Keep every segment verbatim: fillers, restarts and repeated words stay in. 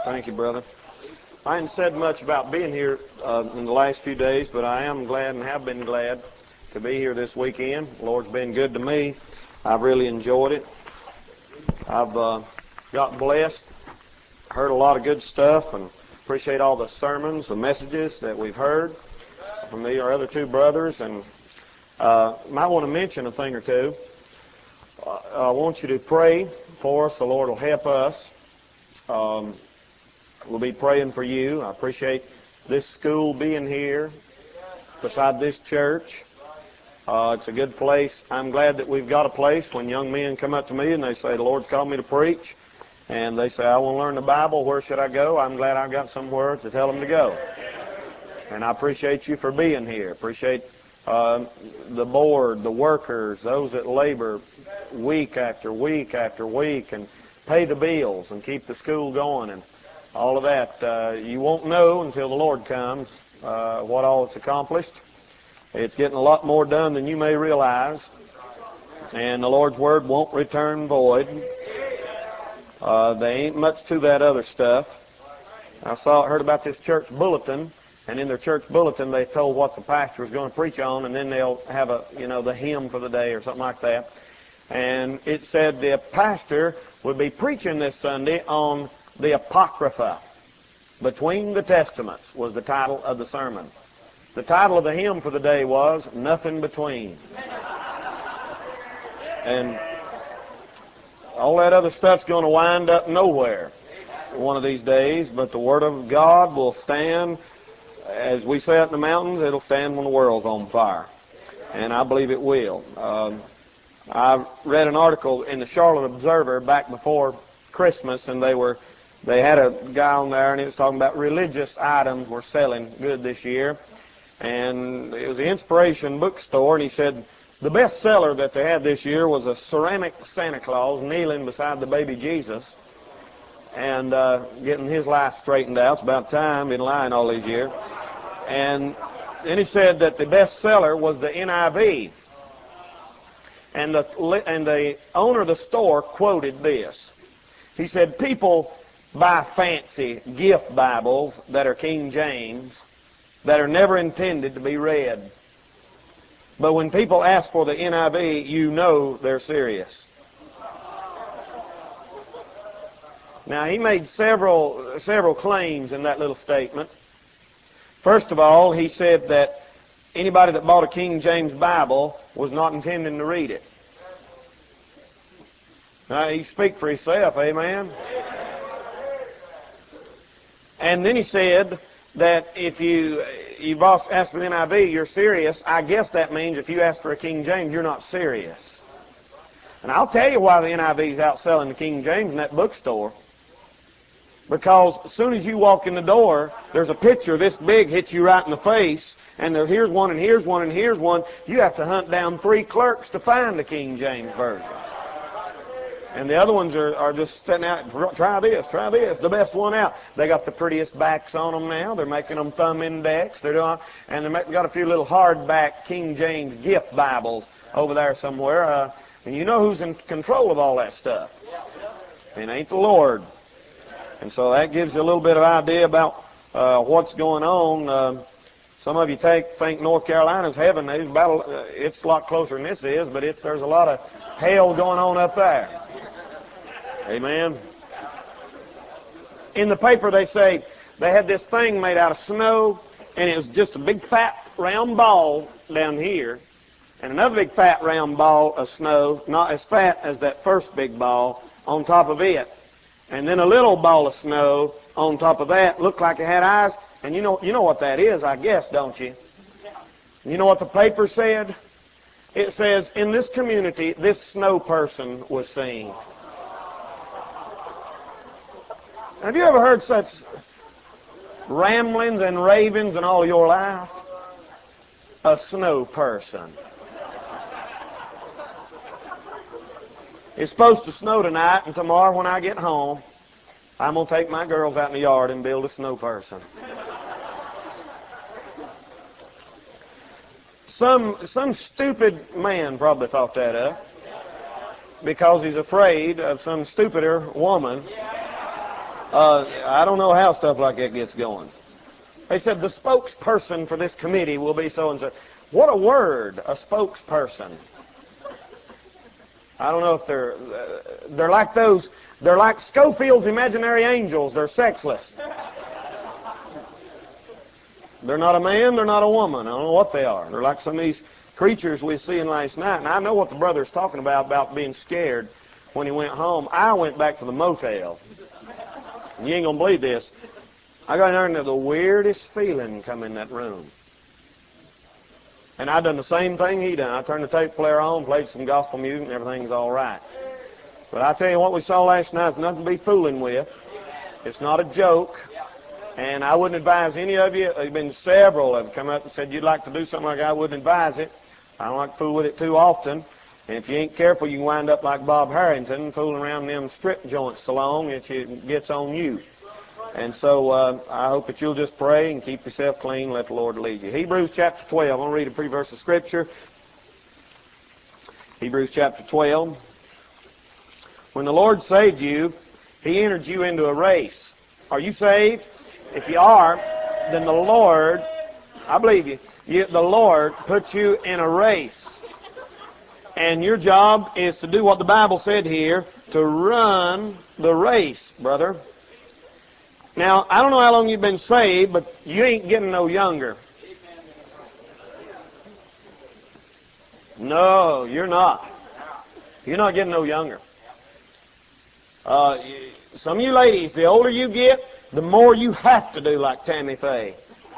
Thank you, brother. I haven't said much about being here uh, in the last few days, but I am glad and have been glad to be here this weekend. The Lord's been good to me. I've really enjoyed it. I've uh, got blessed, heard a lot of good stuff, and appreciate all the sermons, the messages that we've heard from me, our other two brothers, and uh, might want to mention a thing or two. Uh, I want you to pray for us. The Lord will help us. Um, we'll be praying for you. I appreciate this school being here beside this church. Uh, it's a good place. I'm glad that we've got a place when young men come up to me and they say, the Lord's called me to preach. And they say, I want to learn the Bible. Where should I go? I'm glad I've got somewhere to tell them to go. And I appreciate you for being here. Appreciate uh, the board, the workers, those that labor week after week after week and pay the bills and keep the school going and all of that. Uh, you won't know until the Lord comes uh, what all it's accomplished. It's getting a lot more done than you may realize. And the Lord's Word won't return void. Uh, there ain't much to that other stuff. I saw, heard about this church bulletin, and in their church bulletin they told what the pastor was going to preach on, and then they'll have a, you know, the hymn for the day or something like that. And it said the pastor would be preaching this Sunday on the Apocrypha. Between the Testaments was the title of the sermon. The title of the hymn for the day was Nothing Between. And all that other stuff's going to wind up nowhere one of these days, but the Word of God will stand. As we say up in the mountains, it'll stand when the world's on fire. And I believe it will. Um, I read an article in the Charlotte Observer back before Christmas, and they were they had a guy on there, and he was talking about religious items were selling good this year. And it was the Inspiration Bookstore, and he said the best seller that they had this year was a ceramic Santa Claus kneeling beside the baby Jesus and uh, getting his life straightened out. It's about time, been lying all these years. And then he said that the best seller was the N I V. And the, and the owner of the store quoted this. He said, people buy fancy gift Bibles that are King James that are never intended to be read. But when people ask for the N I V, you know they're serious. Now, he made several, several claims in that little statement. First of all, he said that anybody that bought a King James Bible was not intending to read it. Now, he speak for himself, amen? And then he said that if you, you've asked for the N I V, you're serious. I guess that means if you ask for a King James, you're not serious. And I'll tell you why the N I V is outselling the King James in that bookstore. Because as soon as you walk in the door, there's a picture this big hits you right in the face, and there, here's one, and here's one, and here's one. You have to hunt down three clerks to find the King James Version. And the other ones are, are just sitting out, try this, try this, the best one out. They got the prettiest backs on them now. They're making them thumb index. They're doing, and they've got a few little hardback King James gift Bibles over there somewhere. Uh, and you know who's in control of all that stuff. It ain't the Lord. And so that gives you a little bit of idea about uh, what's going on. Uh, some of you take, think North Carolina's heaven. There's about a, uh, it's a lot closer than this is, but it's, there's a lot of hell going on up there. Amen. In the paper they say they had this thing made out of snow, and it was just a big fat round ball down here, and another big fat round ball of snow, not as fat as that first big ball, on top of it. And then a little ball of snow on top of that, looked like it had eyes. And you know, you know what that is, I guess, don't you? You know what the paper said? It says, in this community, this snow person was seen. Have you ever heard such ramblings and ravings in all your life? A snow person. It's supposed to snow tonight, and tomorrow when I get home, I'm going to take my girls out in the yard and build a snow person. Some, some stupid man probably thought that up because he's afraid of some stupider woman Uh, I don't know how stuff like that gets going. They said the spokesperson for this committee will be so-and-so. What a word, a spokesperson. I don't know if they're, uh, they're like those, they're like Schofield's imaginary angels. They're sexless. They're not a man, they're not a woman. I don't know what they are. They're like some of these creatures we was seeing last night. And I know what the brother's talking about, about being scared when he went home. I went back to the motel. You ain't going to believe this. I got in there and the weirdest feeling come in that room. And I done the same thing he done. I turned the tape player on, played some gospel music, and everything's all right. But I tell you what we saw last night is nothing to be fooling with. It's not a joke. And I wouldn't advise any of you. There have been several that have come up and said you'd like to do something like that. I wouldn't advise it. I don't like to fool with it too often. And if you ain't careful, you can wind up like Bob Harrington, fooling around in them strip joints so long that it gets on you. And so uh, I hope that you'll just pray and keep yourself clean. Let the Lord lead you. Hebrews chapter twelve. I'm going to read a pretty verse of Scripture. Hebrews chapter twelve. When the Lord saved you, He entered you into a race. Are you saved? If you are, then the Lord, I believe you, you the Lord puts you in a race. And your job is to do what the Bible said here, to run the race, brother. Now, I don't know how long you've been saved, but you ain't getting no younger. No, you're not. You're not getting no younger. Uh, some of you ladies, the older you get, the more you have to do like Tammy Faye.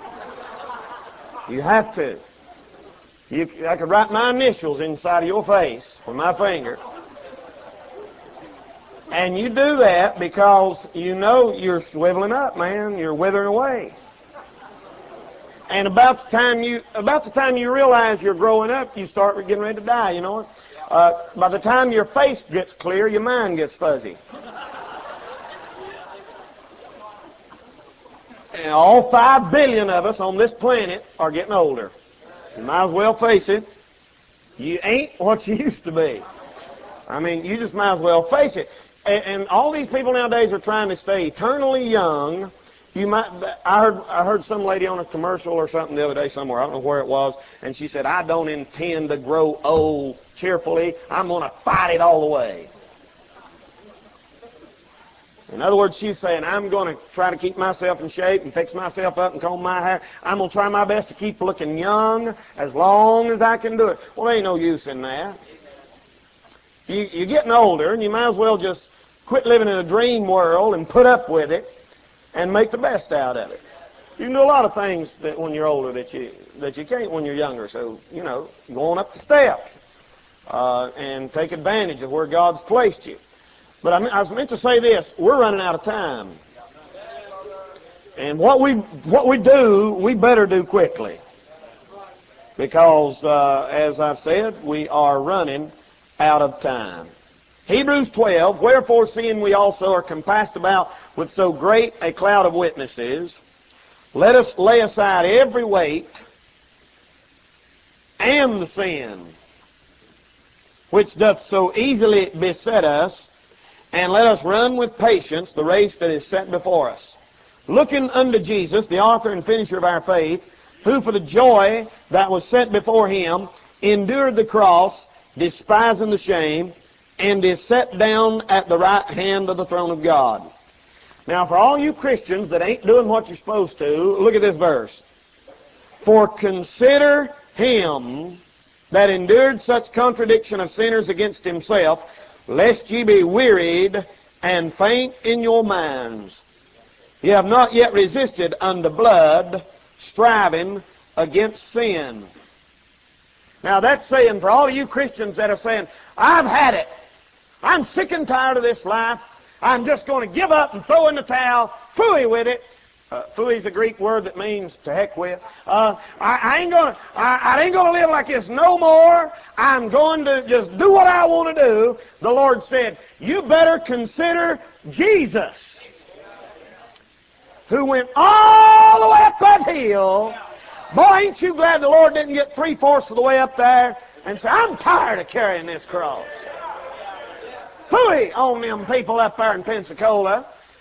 You have to. You, I could write my initials inside of your face with my finger. And you do that because you know you're swiveling up, man. You're withering away. And about the time you about the time you realize you're growing up, you start getting ready to die, you know. Uh, by the time your face gets clear, your mind gets fuzzy. And all five billion of us on this planet are getting older. You might as well face it. You ain't what you used to be. I mean, you just might as well face it. And, and all these people nowadays are trying to stay eternally young. You might. I heard. I heard some lady on a commercial or something the other day somewhere. I don't know where it was, and she said, "I don't intend to grow old cheerfully. I'm going to fight it all the way." In other words, she's saying, I'm going to try to keep myself in shape and fix myself up and comb my hair. I'm going to try my best to keep looking young as long as I can do it. Well, there ain't no use in that. You, you're getting older, and you might as well just quit living in a dream world and put up with it and make the best out of it. You can do a lot of things that when you're older that you that you can't when you're younger. So, you know, go on up the steps uh, and take advantage of where God's placed you. But I, mean, I was meant to say this, we're running out of time. And what we what we do, we better do quickly. Because, uh, as I've said, we are running out of time. Hebrews twelve, wherefore seeing we also are compassed about with so great a cloud of witnesses, let us lay aside every weight and the sin which doth so easily beset us, and let us run with patience the race that is set before us, looking unto Jesus, the author and finisher of our faith, who for the joy that was set before him endured the cross, despising the shame, and is set down at the right hand of the throne of God. Now, for all you Christians that ain't doing what you're supposed to, look at this verse. For consider him that endured such contradiction of sinners against himself, lest ye be wearied and faint in your minds. Ye have not yet resisted unto blood, striving against sin. Now that's saying, for all of you Christians that are saying, I've had it. I'm sick and tired of this life. I'm just going to give up and throw in the towel, phooey with it. Uh, phooey is a Greek word that means to heck with. Uh, I, I ain't going to I, I ain't going to live like this no more. I'm going to just do what I want to do. The Lord said, you better consider Jesus, who went all the way up that hill. Boy, ain't you glad the Lord didn't get three-fourths of the way up there and say, I'm tired of carrying this cross. Phooey on them people up there in Pensacola.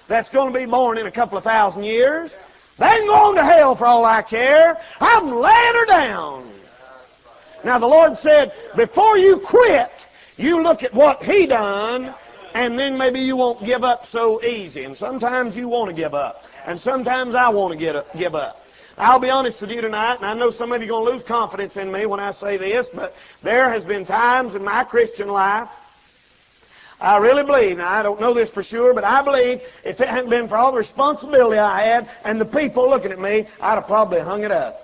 that's going to be born in a couple of thousand years. They can go on to hell for all I care. I'm laying her down. Now the Lord said, before you quit, you look at what He done, and then maybe you won't give up so easy. And sometimes you want to give up. And sometimes I want to get up, give up. I'll be honest with you tonight, and I know some of you are going to lose confidence in me when I say this, but there has been times in my Christian life, I really believe, now I don't know this for sure, but I believe if it hadn't been for all the responsibility I had and the people looking at me, I'd have probably hung it up.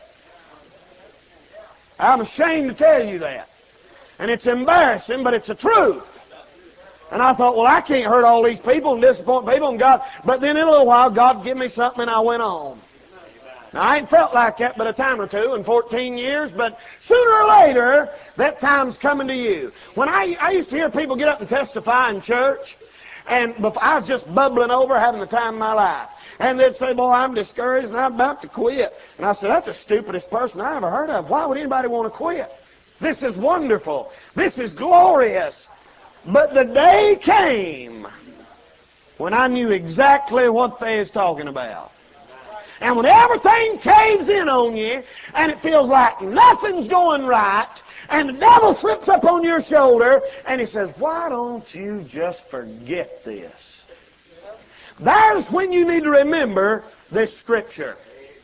I'm ashamed to tell you that. And it's embarrassing, but it's the truth. And I thought, well, I can't hurt all these people and disappoint people and God. But then in a little while, God gave me something and I went on. Now, I ain't felt like that but a time or two in fourteen years, but sooner or later, that time's coming to you. When I, I used to hear people get up and testify in church, and before, I was just bubbling over, having the time of my life. And they'd say, boy, I'm discouraged and I'm about to quit. And I said, that's the stupidest person I ever heard of. Why would anybody want to quit? This is wonderful. This is glorious. But the day came when I knew exactly what they was talking about. And when everything caves in on you, and it feels like nothing's going right, and the devil slips up on your shoulder, and he says, why don't you just forget this? There's when you need to remember this scripture.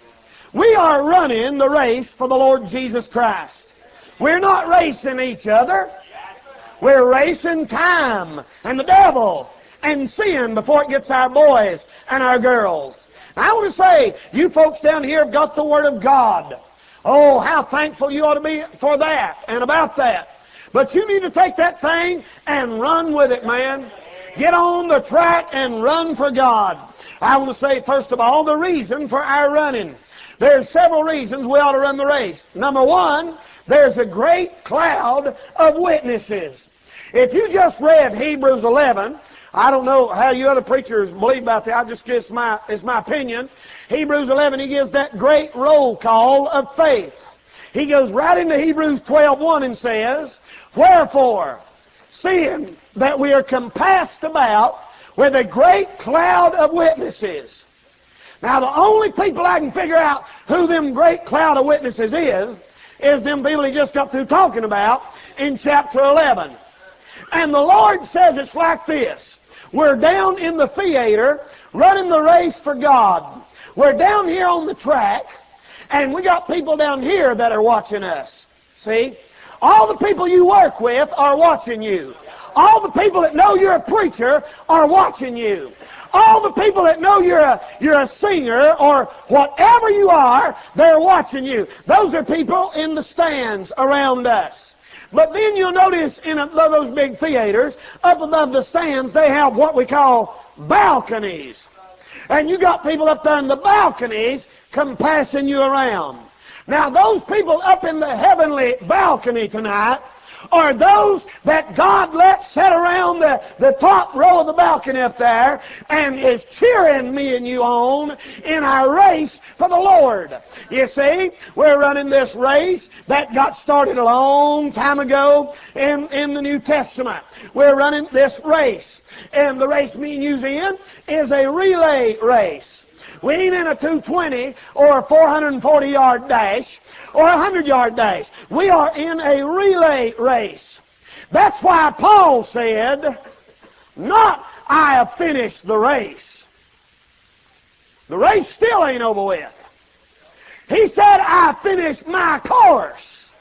We are running the race for the Lord Jesus Christ. We're not racing each other. We're racing time and the devil and sin before it gets our boys and our girls. Now, I want to say, you folks down here have got the Word of God. Oh, how thankful you ought to be for that and about that. But you need to take that thing and run with it, man. Get on the track and run for God. I want to say, first of all, the reason for our running. There's several reasons we ought to run the race. Number one, there's a great cloud of witnesses. If you just read Hebrews eleven, I don't know how you other preachers believe about that. I just guess my, it's my opinion. Hebrews eleven, he gives that great roll call of faith. He goes right into Hebrews twelve one and says, wherefore, seeing that we are compassed about with a great cloud of witnesses. Now, the only people I can figure out who them great cloud of witnesses is, is them people he just got through talking about in chapter eleven. And the Lord says it's like this. We're down in the theater running the race for God. We're down here on the track, and we got people down here that are watching us. See? All the people you work with are watching you. All the people that know you're a preacher are watching you. All the people that know you're a, you're a singer or whatever you are, they're watching you. Those are people in the stands around us. But then you'll notice in a, those big theaters, up above the stands, they have what we call balconies. And you got people up there in the balconies compassing you around. Now, those people up in the heavenly balcony tonight are those that God lets sit around the, the top row of the balcony up there and is cheering me and you on in our race for the Lord. You see, we're running this race that got started a long time ago in, in the New Testament. We're running this race. And the race me and you's in is a relay race. We ain't in a two twenty or a four hundred forty yard dash or a one hundred yard dash. We are in a relay race. That's why Paul said, not I have finished the race. The race still ain't over with. He said, I finished my course.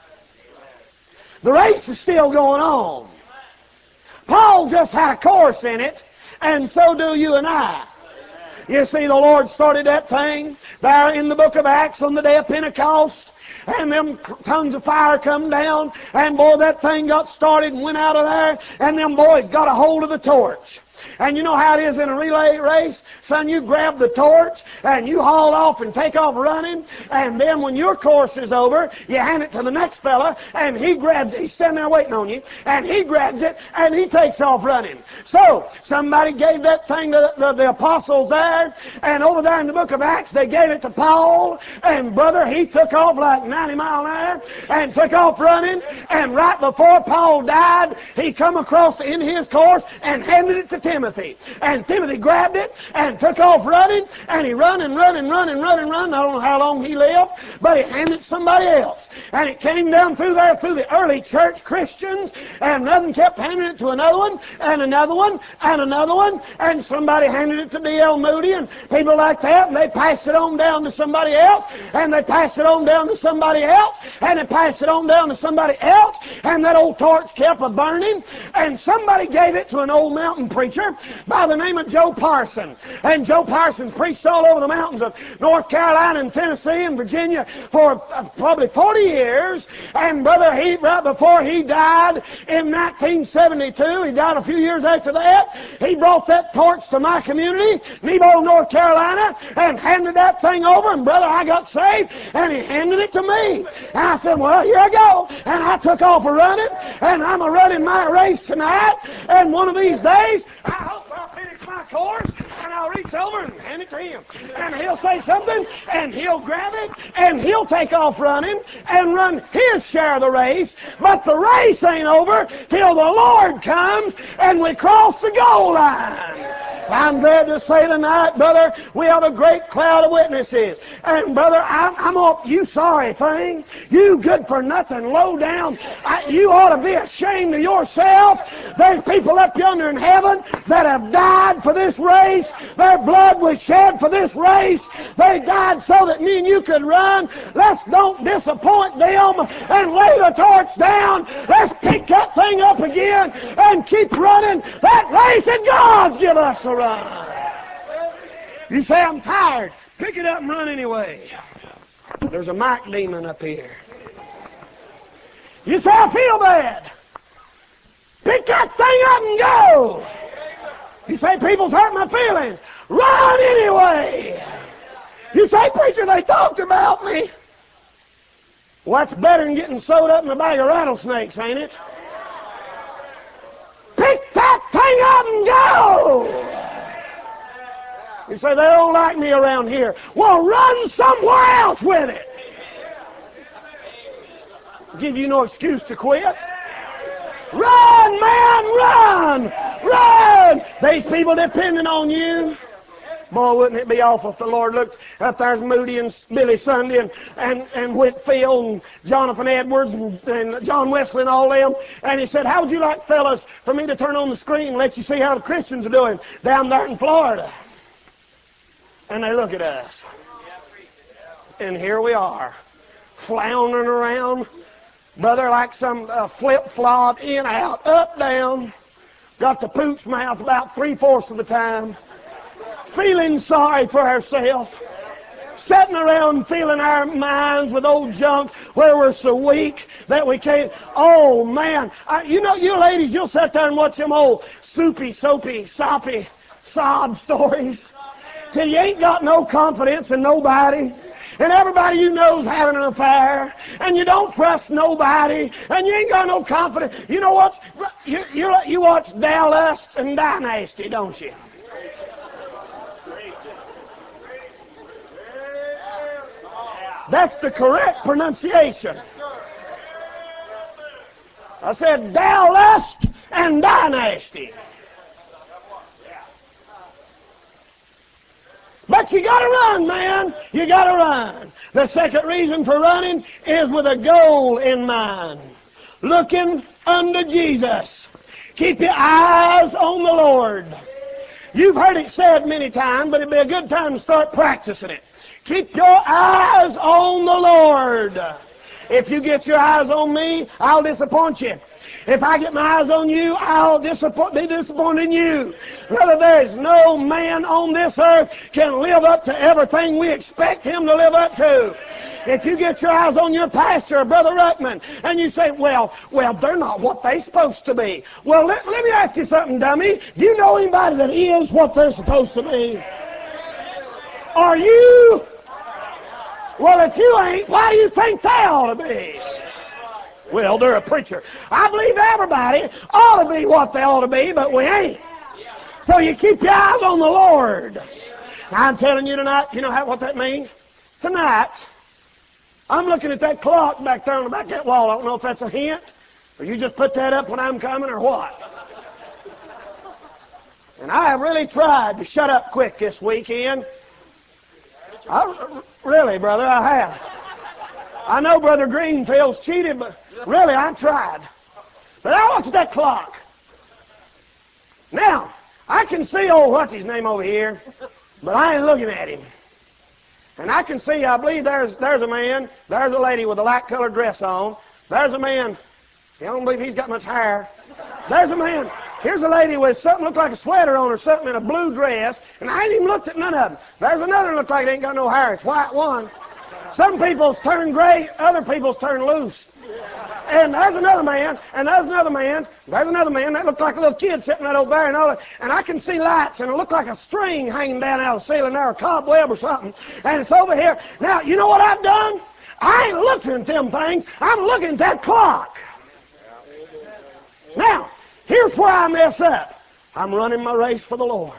The race is still going on. Paul just had a course in it, and so do you and I. You see, the Lord started that thing there in the book of Acts on the day of Pentecost, and them tongues of fire come down, and boy, that thing got started and went out of there, and them boys got a hold of the torch. And you know how it is in a relay race? Son, you grab the torch and you haul off and take off running, and then when your course is over, you hand it to the next fella, and he grabs it. He's standing there waiting on you, and he grabs it, and he takes off running. So, somebody gave that thing to the, the, the apostles there, and over there in the book of Acts, they gave it to Paul, and brother, he took off like ninety mile an hour, and took off running, and right before Paul died, he come across in his course and handed it to Timothy. Timothy. And Timothy grabbed it and took off running, and he run and run and run and run and run. I don't know how long he lived, but he handed it to somebody else. And it came down through there through the early church Christians, and nothing kept handing it to another one, and another one, and another one, and somebody handed it to D L Moody, and people like that, and they passed it on down to somebody else, and they passed it on down to somebody else, and they passed it on down to somebody else, and that old torch kept a-burning, and somebody gave it to an old mountain preacher by the name of Joe Parson. And Joe Parsons preached all over the mountains of North Carolina and Tennessee and Virginia for uh, probably forty years, and brother, he right before he died in nineteen seventy-two, he died a few years after that, he brought that torch to my community, Nebo, North Carolina, and handed that thing over, and brother, I got saved, and he handed it to me. And I said, well, here I go. And I took off a running, and I'm a running my race tonight, and one of these days, I hope I'll finish my course, and I'll reach over and hand it to him. And he'll say something, and he'll grab it, and he'll take off running, and run his share of the race. But the race ain't over till the Lord comes, and we cross the goal line. I'm glad to say tonight, brother, we have a great cloud of witnesses. And brother, I'm, I'm all, you sorry thing, you good for nothing, low down, I, you ought to be ashamed of yourself. There's people up yonder in heaven that have died for this race. Their blood was shed for this race. They died so that me and you could run. Let's don't disappoint them and lay the torch down. Let's pick that thing up again and keep running that race that God's given us to run. You say, I'm tired. Pick it up and run anyway. There's a mic demon up here. You say, I feel bad. Pick that thing up and go. You say, people's hurt my feelings. Run anyway. You say, preacher, they talked about me. Well, that's better than getting sewed up in a bag of rattlesnakes, ain't it? Pick that thing up and go. You say, they don't like me around here. Well, run somewhere else with it. Give you no excuse to quit. Run, man, run! Run! These people depending on you. Boy, wouldn't it be awful if the Lord looked up there's Moody and Billy Sunday and, and, and Whitfield and Jonathan Edwards and, and John Wesley and all them, and he said, how would you like, fellas, for me to turn on the screen and let you see how the Christians are doing down there in Florida? And they look at us. And here we are, floundering around, brother, like some uh, flip-flop, in, out, up, down, got the pooch mouth about three-fourths of the time, feeling sorry for ourselves, sitting around feeling our minds with old junk where we're so weak that we can't. Oh, man. I, you know, you ladies, you'll sit there and watch them old soupy, soapy, soppy, sob stories till you ain't got no confidence in nobody. And everybody you know's having an affair, and you don't trust nobody, and you ain't got no confidence. You know what? You, you, you watch Dallas and Dynasty, don't you? That's the correct pronunciation. I said Dallas and Dynasty. But you gotta run, man. You gotta run. The second reason for running is with a goal in mind. Looking unto Jesus. Keep your eyes on the Lord. You've heard it said many times, but it'd be a good time to start practicing it. Keep your eyes on the Lord. If you get your eyes on me, I'll disappoint you. If I get my eyes on you, I'll disappoint, be disappointed in you. Brother, there is no man on this earth can live up to everything we expect him to live up to. If you get your eyes on your pastor or Brother Ruckman, and you say, well, well, they're not what they're supposed to be. Well, let, let me ask you something, dummy. Do you know anybody that is what they're supposed to be? Are you? Well, if you ain't, why do you think they ought to be? Well, they're a preacher. I believe everybody ought to be what they ought to be, but we ain't. So you keep your eyes on the Lord. Now, I'm telling you tonight, you know how, what that means? Tonight, I'm looking at that clock back there on the back of that wall. I don't know if that's a hint, or you just put that up when I'm coming, or what. And I have really tried to shut up quick this weekend. I, really, brother, I have. I know Brother Greenfield's cheated, but really, I tried. But I looked at that clock. Now, I can see old what's his name over here, but I ain't looking at him. And I can see, I believe there's there's a man, there's a lady with a light colored dress on. There's a man, I don't believe he's got much hair. There's a man, here's a lady with something look like a sweater on or something in a blue dress, and I ain't even looked at none of them. There's another look like it ain't got no hair, it's white one. Some people's turn gray, other people's turn loose. And there's another man, and there's another man, there's another man that looked like a little kid sitting right over there, and all that. And I can see lights, and it looked like a string hanging down out of the ceiling there, a cobweb or something, and it's over here. Now, you know what I've done? I ain't looking at them things, I'm looking at that clock. Now, here's where I mess up. I'm running my race for the Lord.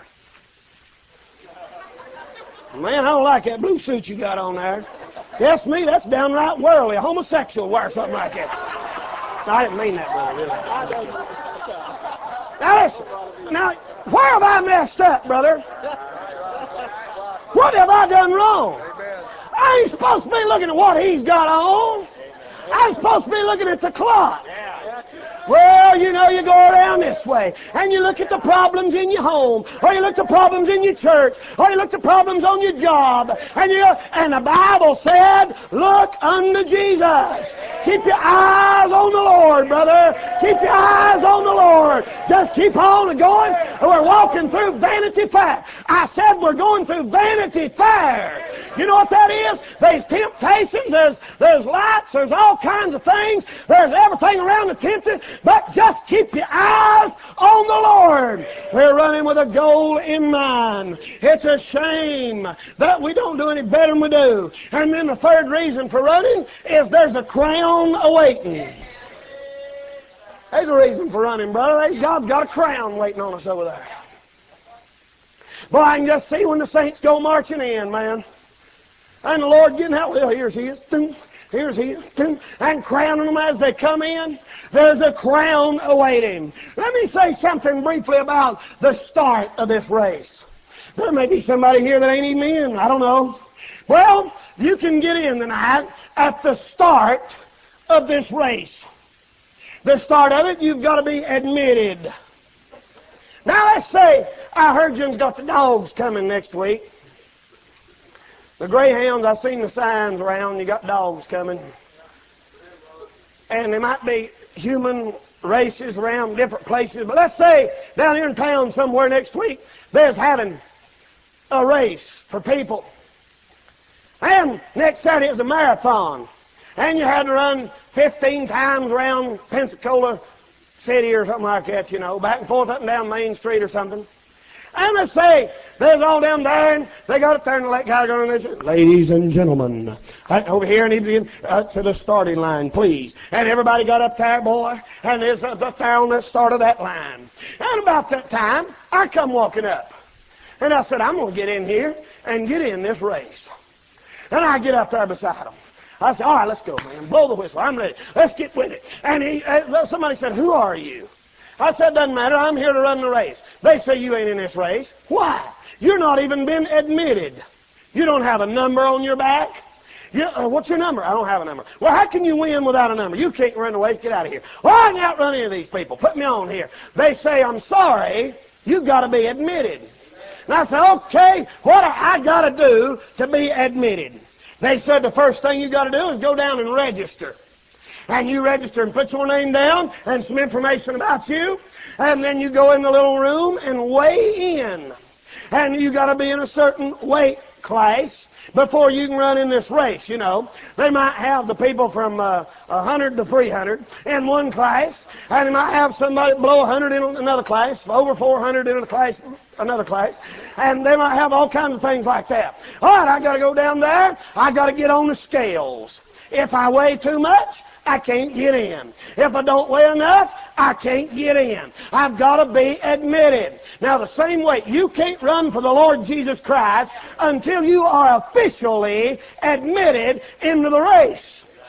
Man, I don't like that blue suit you got on there. Yes, me, that's downright worldly. A homosexual wear something like that. No, I didn't mean that, brother, really. Now listen, now, where have I messed up, brother? What have I done wrong? I ain't supposed to be looking at what he's got on. I'm supposed to be looking at the clock. Well, you know, you go around this way, and you look at the problems in your home, or you look at the problems in your church, or you look at the problems on your job, and you and the Bible said, look unto Jesus. Keep your eyes on the Lord, brother. Keep your eyes on the Lord. Just keep on going. We're walking through Vanity Fair. I said we're going through Vanity Fair. You know what that is? There's temptations, there's, there's lights, there's all kinds of things, there's everything around the tempting. But just keep your eyes on the Lord. We're running with a goal in mind. It's a shame that we don't do any better than we do. And then the third reason for running is there's a crown awaiting. There's a reason for running, brother. God's got a crown waiting on us over there. Boy, I can just see when the saints go marching in, man. And the Lord getting out. Well, here's He is. Here's He is. And crowning them as they come in. There's a crown awaiting. Let me say something briefly about the start of this race. There may be somebody here that ain't even in. I don't know. Well, you can get in tonight at the start of this race. The start of it, you've got to be admitted. Now, let's say I heard you've got the dogs coming next week. The greyhounds, I've seen the signs around, you got dogs coming. And there might be human races around different places. But let's say down here in town somewhere next week, there's having a race for people. And next Saturday is a marathon. And you had to run fifteen times around Pensacola City or something like that, you know, back and forth up and down Main Street or something. And let's say there's all them there, and they got up there, and the late guy going, and they said, ladies and gentlemen, right over here, and he'd uh, to the starting line, please. And everybody got up there, boy, and there's uh, up there on the start of that line. And about that time, I come walking up. And I said, I'm going to get in here and get in this race. And I get up there beside him. I said, all right, let's go, man. Blow the whistle. I'm ready. Let's get with it. And he, uh, somebody said, who are you? I said, doesn't matter. I'm here to run the race. They say you ain't in this race. Why? You're not even been admitted. You don't have a number on your back. You, uh, what's your number? I don't have a number. Well, how can you win without a number? You can't run the race. Get out of here. Well, I can outrun any of these people. Put me on here. They say, I'm sorry. You've got to be admitted. And I said, okay, what do I got to do to be admitted? They said the first thing you got to do is go down and register. And you register and put your name down and some information about you. And then you go in the little room and weigh in. And you got to be in a certain weight class before you can run in this race, you know. They might have the people from uh, one hundred to three hundred in one class. And they might have somebody below one hundred in another class, over four hundred in a class, another class. And they might have all kinds of things like that. All right, I got to go down there. I got to get on the scales. If I weigh too much, I can't get in. If I don't weigh enough, I can't get in. I've got to be admitted. Now, the same way, you can't run for the Lord Jesus Christ until you are officially admitted into the race.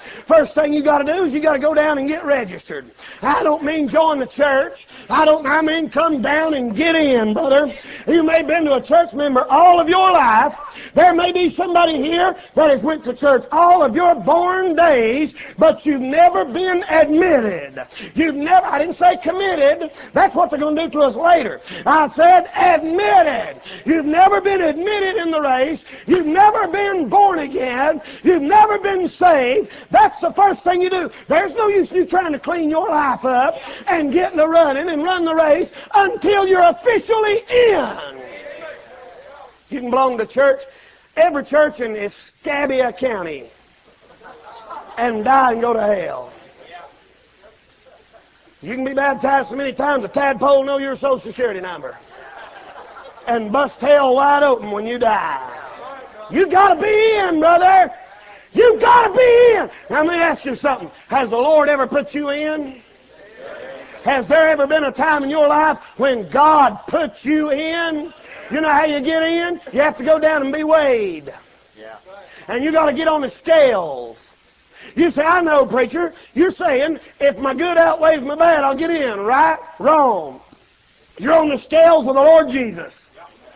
First thing you got to do is you got to go down and get registered. I don't mean join the church. I don't. I mean come down and get in, brother. You may have been to a church member all of your life. There may be somebody here that has went to church all of your born days, but you've never been admitted. You've never. I didn't say committed. That's what they're going to do to us later. I said admitted. You've never been admitted in the race. You've never been born again. You've never been saved. That's the first thing you do. There's no use in you trying to clean your life up and get to running and run the race until you're officially in. You can belong to church, every church in Escabia County, and die and go to hell. You can be baptized so many times a tadpole know your social security number and bust hell wide open when you die. You got to be in, brother. You got to be in. Now, let me ask you something. Has the Lord ever put you in? Has there ever been a time in your life when God put you in? You know how you get in? You have to go down and be weighed. And you got to get on the scales. You say, I know, preacher. You're saying, if my good outweighs my bad, I'll get in. Right? Wrong. You're on the scales with the Lord Jesus.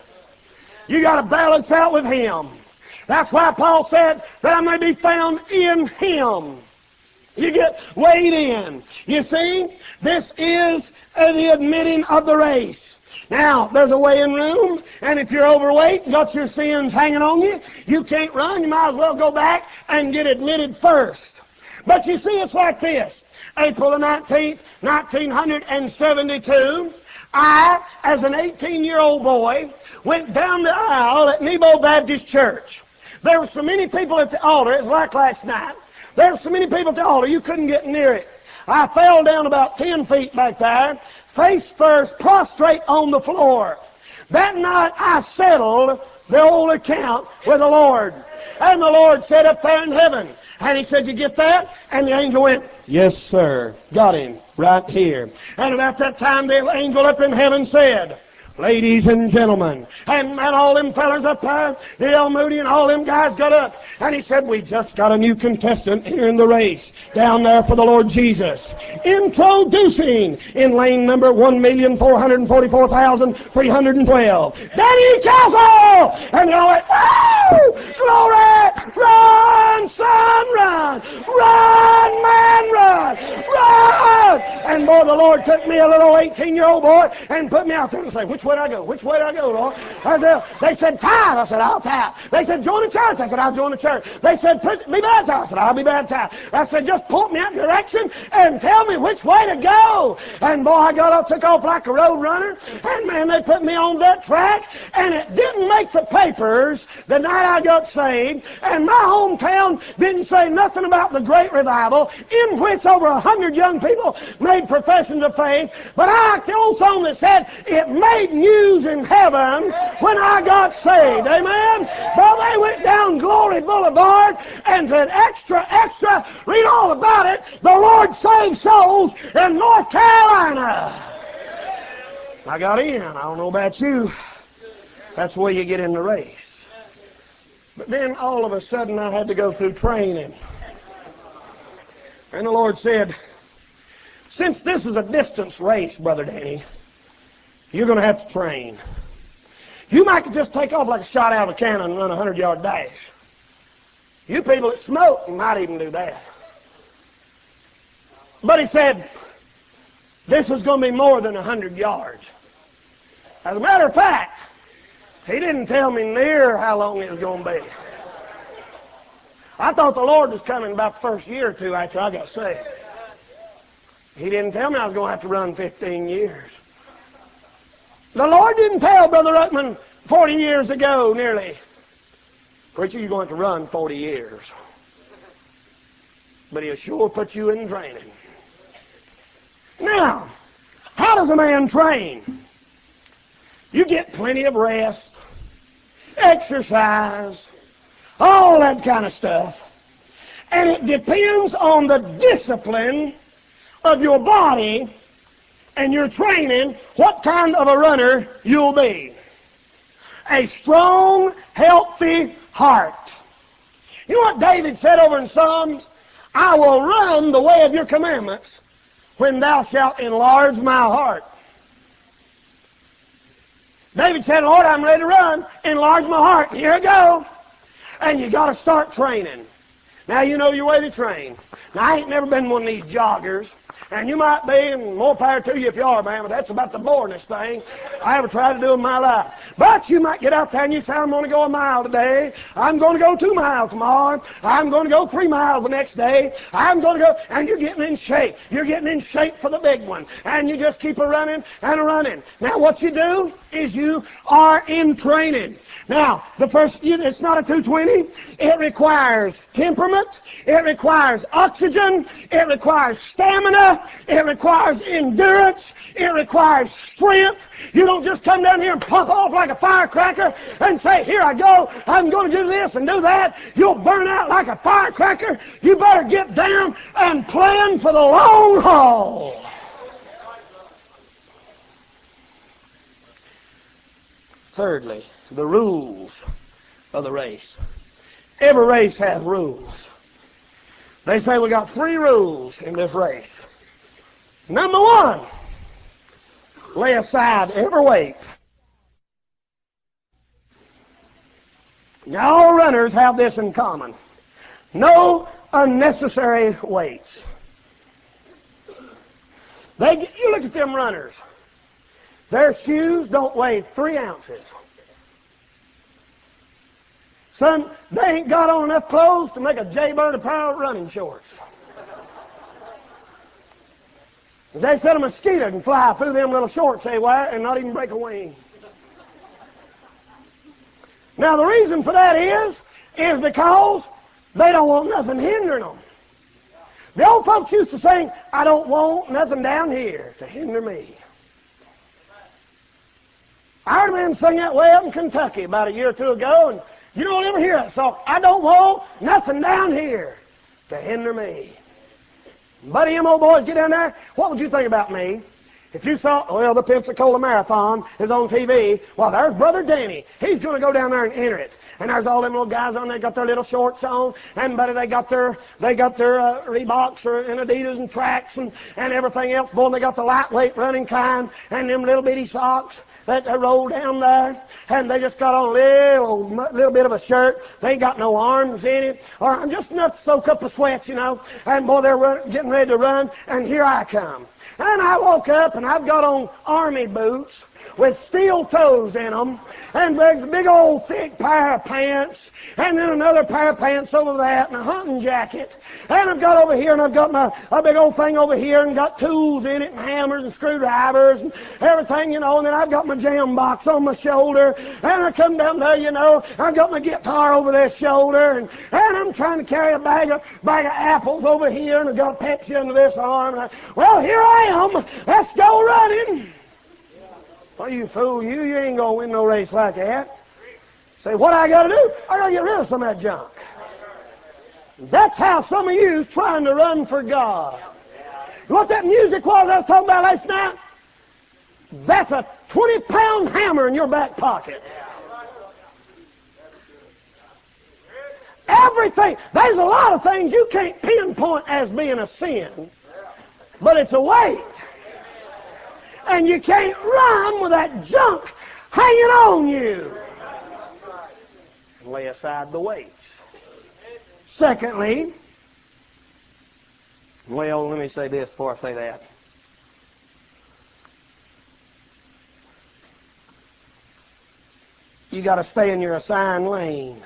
You got to balance out with Him. That's why Paul said that I may be found in Him. You get weighed in. You see, this is the admitting of the race. Now, there's a weighing room, and if you're overweight and got your sins hanging on you, you can't run. You might as well go back and get admitted first. But you see, it's like this. April the nineteenth, nineteen seventy-two, I, as an eighteen-year-old boy, went down the aisle at Nebo Baptist Church. There were so many people at the altar, it was like last night. There were so many people at the altar, you couldn't get near it. I fell down about ten feet back there, face first, prostrate on the floor. That night I settled the old account with the Lord. And the Lord said up there in heaven, and He said, you get that? And the angel went, yes, sir. Got him right here. And about that time the angel up in heaven said, ladies and gentlemen, and, and all them fellas up there, the El Moody and all them guys got up, and he said, we just got a new contestant here in the race, down there for the Lord Jesus. Introducing, in lane number one million four hundred forty-four thousand three hundred twelve, Danny Castle! And they all went, oh, glory! Run, son, run! Run, man, run! Run! And boy, the Lord took me, a little eighteen-year-old boy, and put me out there and said, which way do I go? Which way do I go, Lord? And they, they said, tithe. I said, I'll tithe. They said, join the church. I said, I'll join the church. They said, put, be baptized. I said, I'll be baptized. I said, just point me out in direction and tell me which way to go. And boy, I got up, took off like a road runner. And man, they put me on that track. And it didn't make the papers the night I got saved. And my hometown didn't say nothing about the great revival in which over a hundred young people made professions of faith. But I liked the old song that said, it made news in heaven when I got saved. Amen? Well, they went down Glory Boulevard and said, extra, extra, read all about it. The Lord saved souls in North Carolina. I got in. I don't know about you. That's the way you get in the race. But then all of a sudden I had to go through training. And the Lord said, since this is a distance race, Brother Danny, you're going to have to train. You might just take off like a shot out of a cannon and run a hundred-yard dash. You people that smoke might even do that. But He said, this is going to be more than a hundred yards. As a matter of fact, He didn't tell me near how long it was going to be. I thought the Lord was coming about the first year or two after I got saved. He didn't tell me I was going to have to run fifteen years. The Lord didn't tell Brother Ruckman forty years ago, nearly, preacher, you're going to run forty years. But He'll sure put you in training. Now, how does a man train? You get plenty of rest, exercise, all that kind of stuff. And it depends on the discipline of your body and your training, what kind of a runner you'll be. A strong, healthy heart. You know what David said over in Psalms? I will run the way of your commandments when thou shalt enlarge my heart. David said, Lord, I'm ready to run. Enlarge my heart. Here I go. And you got to start training. Now you know your way to train. Now I ain't never been one of these joggers. And you might be, and more power to you if you are, man, but that's about the boringest thing I ever tried to do in my life. But you might get out there and you say, I'm going to go a mile today. I'm going to go two miles tomorrow. I'm going to go three miles the next day. I'm going to go, and you're getting in shape. You're getting in shape for the big one. And you just keep a running and a running. Now what you do is you are in training. Now, the first, it's not a two twenty. It requires temperament. It requires oxygen. It requires stamina. It requires endurance. It requires strength. You don't just come down here and pop off like a firecracker and say, here I go, I'm going to do this and do that. You'll burn out like a firecracker. You better get down and plan for the long haul. Thirdly, the rules of the race. Every race has rules. They say we got three rules in this race. Number one, lay aside every weight. Now, all runners have this in common. No unnecessary weights. They, you look at them runners. Their shoes don't weigh three ounces. Son, they ain't got on enough clothes to make a jaybird a pair of running shorts. They said a mosquito can fly through them little shorts they wear and not even break a wing. Now the reason for that is, is because they don't want nothing hindering them. The old folks used to sing, I don't want nothing down here to hinder me. I heard a man sing that way up in Kentucky about a year or two ago, and you don't ever hear that song. I don't want nothing down here to hinder me. Buddy, them old boys get down there. What would you think about me if you saw, well, the Pensacola Marathon is on T V. Well, there's Brother Danny. He's going to go down there and enter it. And there's all them little guys on there, got their little shorts on, and buddy, they got their they got their uh, Reeboks or, and Adidas and tracks and, and everything else. Boy, and they got the lightweight running kind and them little bitty socks that they roll down there, and they just got on a little, little bit of a shirt. They ain't got no arms in it, or just enough to soak up the sweats, you know. And boy, they're run, getting ready to run, and here I come. And I woke up, and I've got on army boots with steel toes in them, and a big old thick pair of pants, and then another pair of pants over that, and a hunting jacket. And I've got over here, and I've got my a big old thing over here, and got tools in it, and hammers and screwdrivers and everything, you know. And then I've got my jam box on my shoulder, and I come down there, you know. I've got my guitar over their shoulder, and, and I'm trying to carry a bag of bag of apples over here, and I've got a Pepsi under this arm. And I, well, here I am. Let's go running. Well, you fool, you, you ain't going to win no race like that. Say, what I got to do? I got to get rid of some of that junk. That's how some of you is trying to run for God. What that music was I was talking about last night? That's a twenty pound hammer in your back pocket. Everything. There's a lot of things you can't pinpoint as being a sin, but it's a weight. And you can't run with that junk hanging on you. Lay aside the weights. Secondly, well, let me say this before I say that. You got to stay in your assigned lane.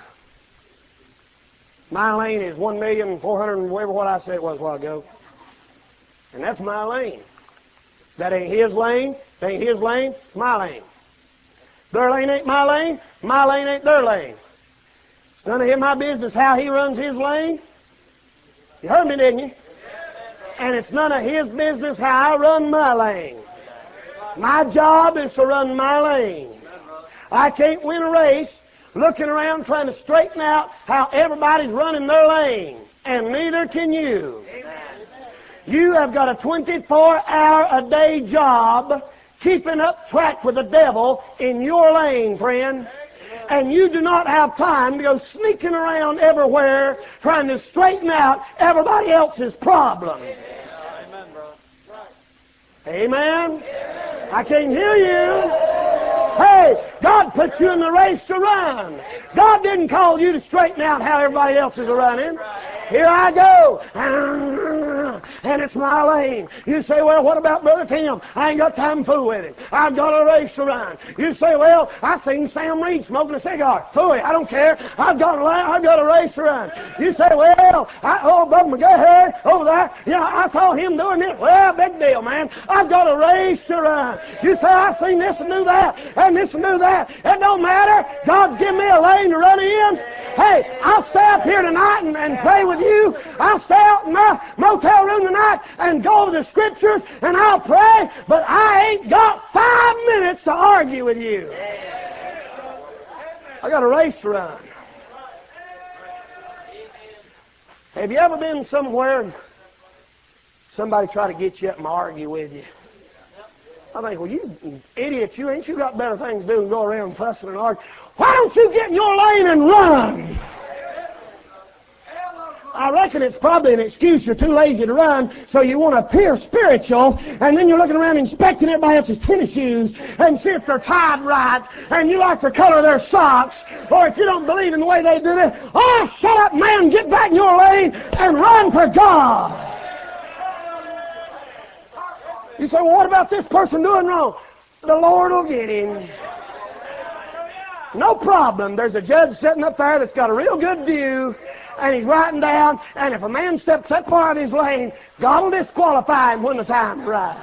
My lane is one million four hundred, whatever what I said it was a while ago. And that's my lane. That ain't his lane. That ain't his lane. It's my lane. Their lane ain't my lane. My lane ain't their lane. It's none of my business how he runs his lane. You heard me, didn't you? And it's none of his business how I run my lane. My job is to run my lane. I can't win a race looking around trying to straighten out how everybody's running their lane. And neither can you. You have got a twenty-four hour a day job keeping up track with the devil in your lane, friend. and you do not have time to go sneaking around everywhere trying to straighten out everybody else's problem. Amen? I can't hear you. Hey, God put you in the race to run. God didn't call you to straighten out how everybody else is running. Here I go. And it's my lane. You say, well, what about Brother Tim? I ain't got time to fool with him. I've got a race to run. You say, well, I seen Sam Reed smoking a cigar. Fooey, I don't care. I've got a, I've got a race to run. You say, well, I, oh, Brother McGahey over there, you know, I saw him doing this. Well, big deal, man. I've got a race to run. You say, I seen this and do that, and this and do that. It don't matter. God's given me a lane to run in. Hey, I'll stay up here tonight and, and pray with you. I'll stay out in my motel room tonight and go over the scriptures and I'll pray, but I ain't got five minutes to argue with you. I got a race to run. Have you ever been somewhere and somebody try to get you up and argue with you? I think, well, you idiots, you ain't you got better things to do than go around fussing and arguing. Why don't you get in your lane and run? I reckon it's probably an excuse you're too lazy to run, so you want to appear spiritual, and then you're looking around inspecting everybody else's tennis shoes and see if they're tied right, and you like the color of their socks, or if you don't believe in the way they do it, oh, shut up, man, get back in your lane and run for God. You say, well, what about this person doing wrong? The Lord will get him. No problem. There's a judge sitting up there that's got a real good view, and he's writing down, and if a man steps that far out of his lane, God will disqualify him when the time's right.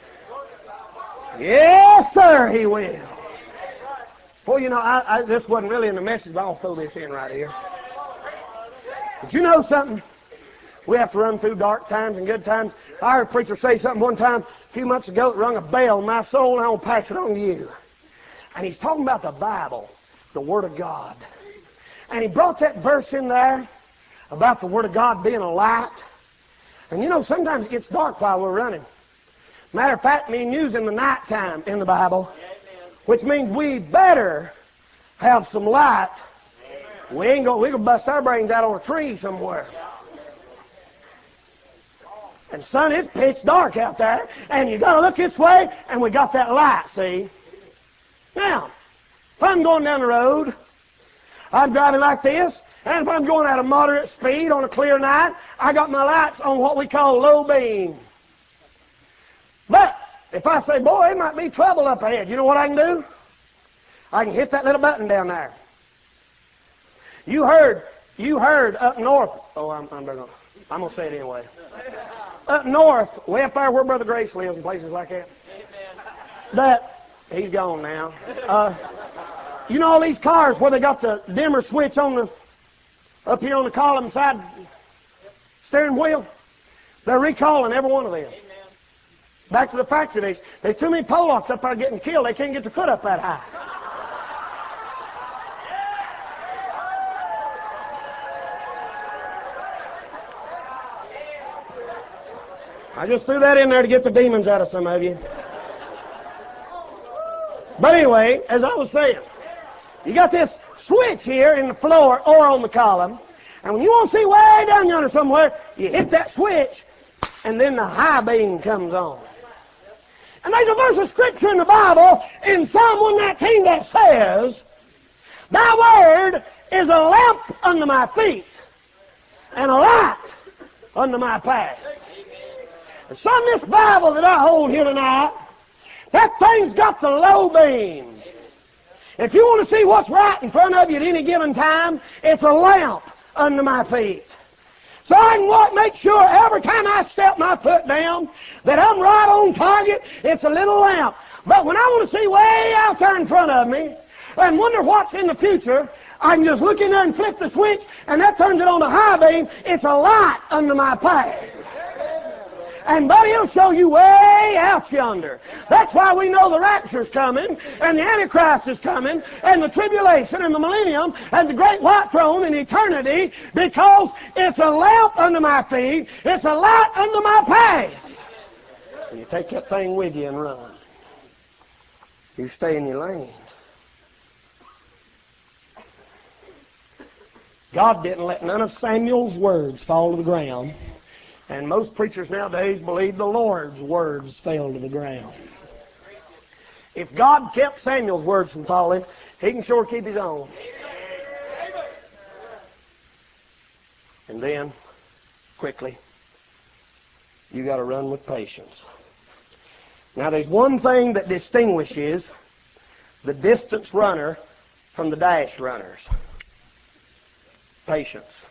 Yes, sir, he will. Well, you know, I, I, this wasn't really in the message, but I'll throw this in right here. Did you know something? We have to run through dark times and good times. I heard a preacher say something one time a few months ago that rung a bell in my soul, and I will pass it on to you. And he's talking about the Bible, the Word of God. And he brought that verse in there about the Word of God being a light. And you know, sometimes it gets dark while we're running. Matter of fact, me and you's in the nighttime in the Bible, which means we better have some light. We ain't gonna, we gonna bust our brains out on a tree somewhere. And son, it's pitch dark out there, and you gotta look this way, and we got that light, see? Now, if I'm going down the road, I'm driving like this, and if I'm going at a moderate speed on a clear night, I got my lights on what we call low beam. But if I say, boy, it might be trouble up ahead, you know what I can do? I can hit that little button down there. You heard, you heard up north. Oh, I'm, I'm gonna, I'm gonna say it anyway. Up north, way up there where Brother Grace lives and places like that. Amen. That he's gone now. Uh, you know all these cars where they got the dimmer switch on the up here on the column side steering wheel? They're recalling every one of them. Amen. Back to the factory. There's, there's too many Polacks up there getting killed. They can't get their foot up that high. I just threw that in there to get the demons out of some of you. But anyway, as I was saying, you got this switch here in the floor or on the column, and when you want to see way down yonder somewhere, you hit that switch, and then the high beam comes on. And there's a verse of Scripture in the Bible in Psalm one nineteen that says, "Thy word is a lamp unto my feet, and a light unto my path." And son, this Bible that I hold here tonight, that thing's got the low beam. If you want to see what's right in front of you at any given time, it's a lamp under my feet. So I can walk, make sure every time I step my foot down that I'm right on target. It's a little lamp. But when I want to see way out there in front of me and wonder what's in the future, I can just look in there and flip the switch, and that turns it on to high beam. It's a light under my path. And buddy, it'll show you way out yonder. That's why we know the rapture's coming, and the Antichrist is coming, and the tribulation, and the millennium, and the great white throne in eternity, because it's a lamp under my feet, it's a light under my path. And you take that thing with you and run. You stay in your lane. God didn't let none of Samuel's words fall to the ground. And most preachers nowadays believe the Lord's words fell to the ground. If God kept Samuel's words from falling, He can sure keep His own. And then, quickly, you got to run with patience. Now, there's one thing that distinguishes the distance runner from the dash runners. Patience.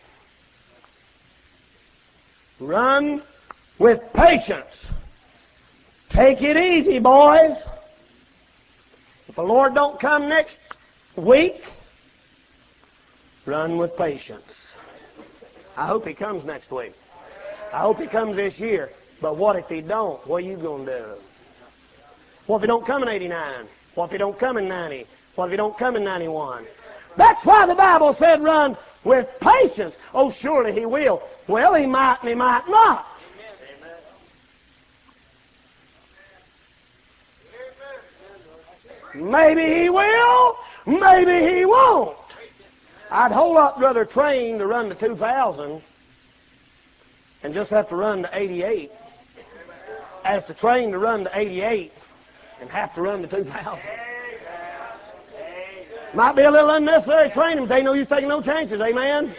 Run with patience. Take it easy, boys. If the Lord don't come next week, run with patience. I hope He comes next week. I hope He comes this year. But what if He don't? What are you going to do? What if He don't come in eighty-nine? What if He don't come in ninety? What if He don't come in ninety-one? That's why the Bible said run with patience. Oh, surely He will. Well, He might and He might not. Maybe He will, maybe He won't. I'd whole lot rather train to run to two thousand and just have to run to eighty-eight as to train to run to eighty-eight and have to run to two thousand. Might be a little unnecessary training, but they know you're taking no chances, amen?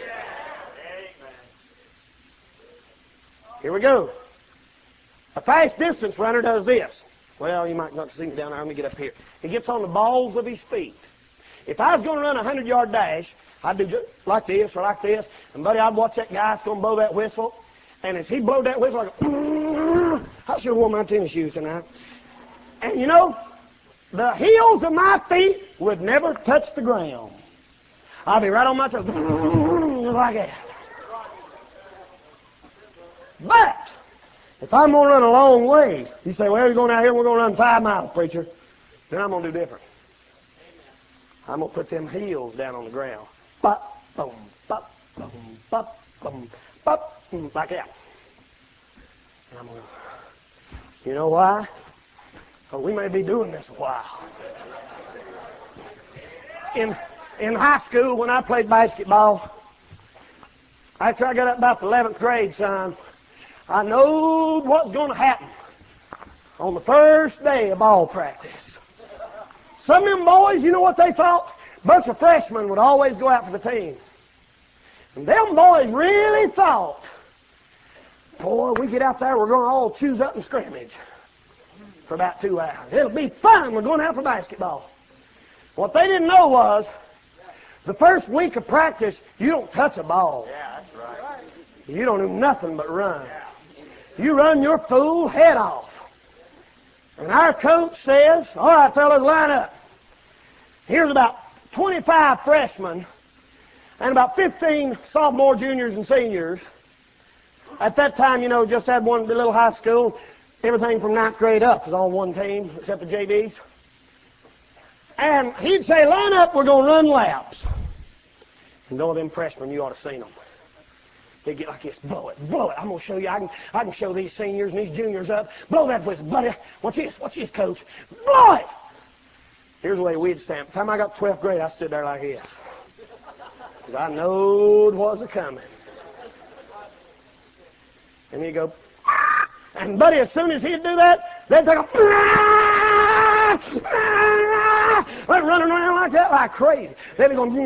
Here we go. A fast distance runner does this. Well, you might not see me down there. Let me get up here. He gets on the balls of his feet. If I was going to run a hundred-yard dash, I'd do just like this or like this. And, buddy, I'd watch that guy that's going to blow that whistle. And as he blowed that whistle, I'd go, I should have worn my tennis shoes tonight. And, you know, the heels of my feet would never touch the ground. I'd be right on my toes, like that. But if I'm going to run a long way, you say, well, you're going out here and we're going to run five miles, preacher. Then I'm going to do different. I'm going to put them heels down on the ground. Bop, boom, bop, boom, bop, boom, bop, boom, like that. And I'm going to, you know why? Because we may be doing this a while. In, in high school, when I played basketball, after I got up about the eleventh grade, son, I knowed what was going to happen on the first day of ball practice. Some of them boys, you know what they thought? A bunch of freshmen would always go out for the team. And them boys really thought, boy, we get out there, we're going to all choose up and scrimmage for about two hours. It'll be fun. We're going out for basketball. What they didn't know was, the first week of practice, you don't touch a ball. Yeah, that's right. You don't do nothing but run. You run your fool head off. And our coach says, all right, fellas, line up. Here's about twenty-five freshmen and about fifteen sophomore, juniors, and seniors. At that time, you know, just had one little high school. Everything from ninth grade up was on one team, except the J Vs. And he'd say, line up, we're going to run laps. And all them freshmen, you ought to seen them. They get like this, blow it, blow it. I'm going to show you. I can, I can show these seniors and these juniors up. Blow that whistle, buddy. What's this? What's this, coach? Blow it. Here's the way we'd stand. By the time I got to twelfth grade, I stood there like this. Because I knowed what was a-coming. And he'd go, and buddy, as soon as he'd do that, they'd take a, they'd running around like that like crazy. They'd be going,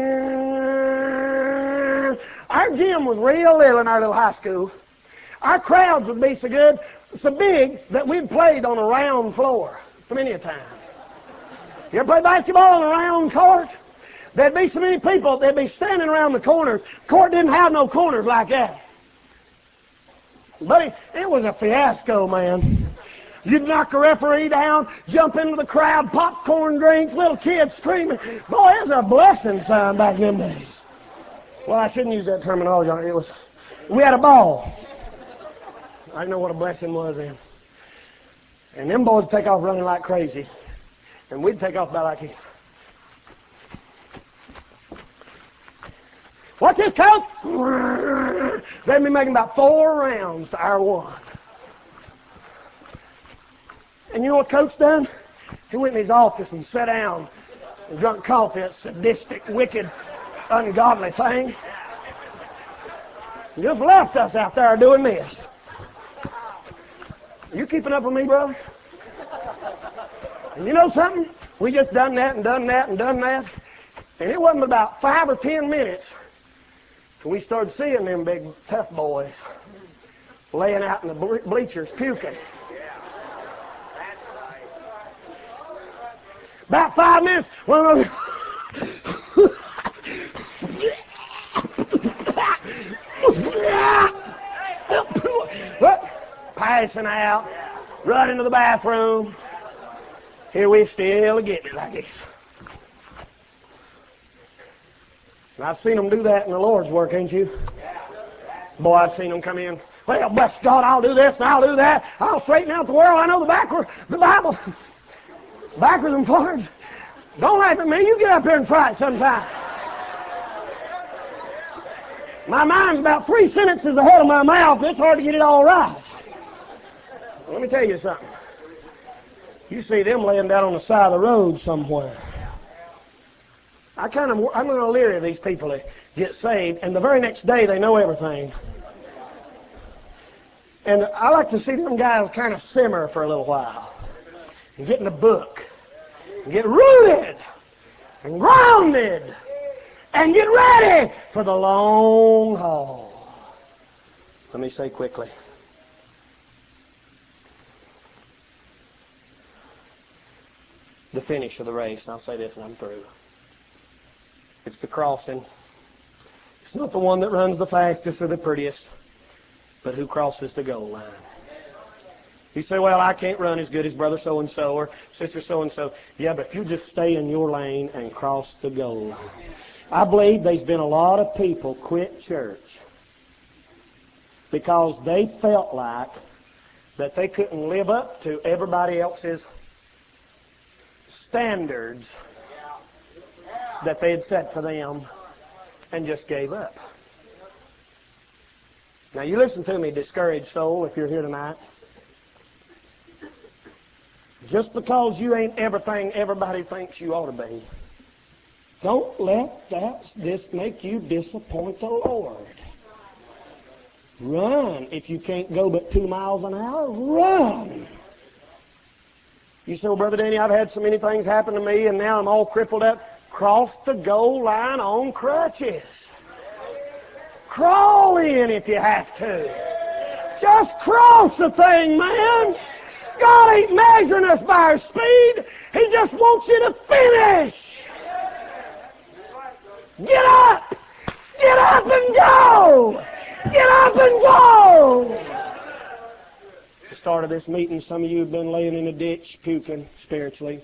our gym was real little in our little high school. Our crowds would be so good, so big, that we'd played on a round floor many a time. You ever play basketball on a round court? There'd be so many people, they'd be standing around the corners. Court didn't have no corners like that. But it was a fiasco, man. You'd knock the referee down, jump into the crowd, popcorn drinks, little kids screaming. Boy, it was a blessing, son, back in them days. Well, I shouldn't use that terminology. It was, we had a ball. I know what a blessing was then. And them boys would take off running like crazy. And we'd take off about like this. What's this, coach? They'd be making about four rounds to our one. And you know what coach done? He went in his office and sat down and drunk coffee, that sadistic, wicked, ungodly thing. Just left us out there doing this. You keeping up with me, brother? And you know something? We just done that and done that and done that. And it wasn't about five or ten minutes till we started seeing them big tough boys laying out in the ble- bleachers puking. About five minutes, one of those passing out, running to the bathroom. Here we still getting it like this. And I've seen them do that in the Lord's work, ain't you? Boy, I've seen them come in. Well, bless God, I'll do this and I'll do that. I'll straighten out the world. I know the backward, the Bible. Backwards and forwards. Don't laugh at me. You get up here and try it sometime. My mind's about three sentences ahead of my mouth. It's hard to get it all right. Let me tell you something. You see them laying down on the side of the road somewhere. I kind of, I'm a little leery of these people that get saved, and the very next day they know everything. And I like to see them guys kind of simmer for a little while and get in the book and get rooted and grounded and get ready for the long haul. Let me say quickly. The finish of the race, and I'll say this and I'm through. It's the crossing. It's not the one that runs the fastest or the prettiest, but who crosses the goal line. You say, well, I can't run as good as brother so-and-so or sister so-and-so. Yeah, but if you just stay in your lane and cross the goal line. I believe there's been a lot of people quit church because they felt like that they couldn't live up to everybody else's standards that they had set for them and just gave up. Now you listen to me, discouraged soul, if you're here tonight. Just because you ain't everything everybody thinks you ought to be, don't let that this make you disappoint the Lord. Run. If you can't go but two miles an hour, run. You say, well, Brother Danny, I've had so many things happen to me and now I'm all crippled up. Cross the goal line on crutches. Crawl in if you have to. Just cross the thing, man. God ain't measuring us by our speed. He just wants you to finish. Get up. Get up and go. Get up and go. At the start of this meeting, some of you have been laying in a ditch puking spiritually.